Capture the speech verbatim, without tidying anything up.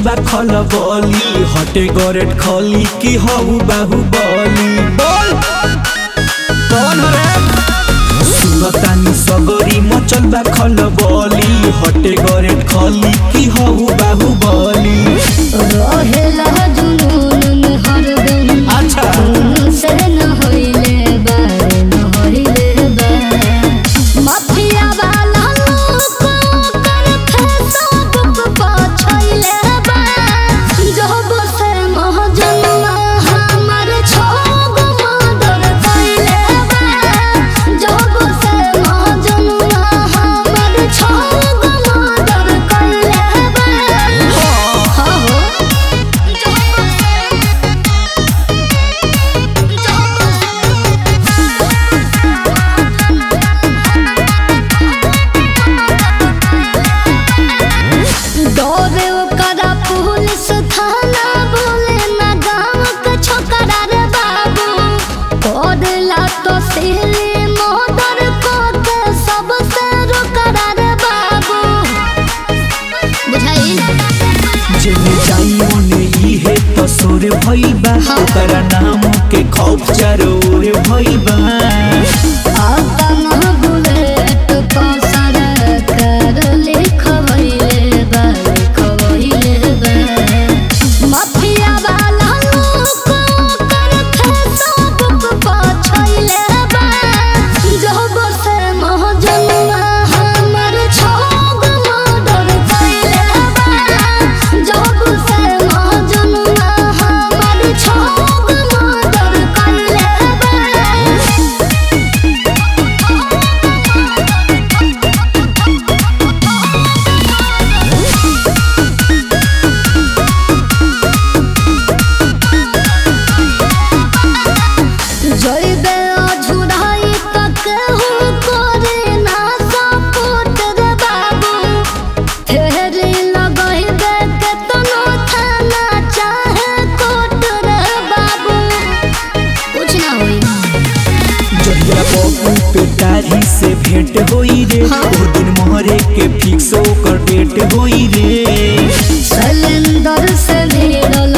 बा खल बोली हटे गरेट खली की हऊ बाहुबली बोल कौन रे सुनतानी सगरी मचल बा खल बोली हटे गरेट खली की हऊ बाहुबली रहेला जुनून में हरदम अच्छा से न होइले बारे न होइले बारे माफिया वाला लोग कर फेसबुक पर छइले बा जब से महजनुआ हमर छोग मर्डर कइले बा जब से महजनुआ हमर छोग मर्डर कइले बा हां हो डोरे ओकरा पुलिस थाना बोले ना गाँव के छोकरा रे बाबू कोडला तो सिली मोदर को के सबसे रोकरा रे बाबू बुझाई जेने जाई ओने इहे तो सोरे भइल बा ओकरा नाम के खौफ चारो ओरे भइल बा अपन बुलेट को सरकार लिखवइले बा लिखवइले बा माफिया वाला लोग कर फेसबुक पर छइले बा जब से महजनुआ हमर छोग मर्डर कइले बा जब से महजनुआ हमर छोग मर्डर कइले बा जइबे अझुराई तक हो करे ना सपोर्ट रे बाबू फेरी लगइबे केतनो थाना चाहे कोर्ट रे बाबू कुछ ना होई जहिया बबू पे दाढ़ी से भेंट होई रे ओ दिन मोहरे के फिक्स ओकर डेट होई रे सिलेंडर से भिड़ल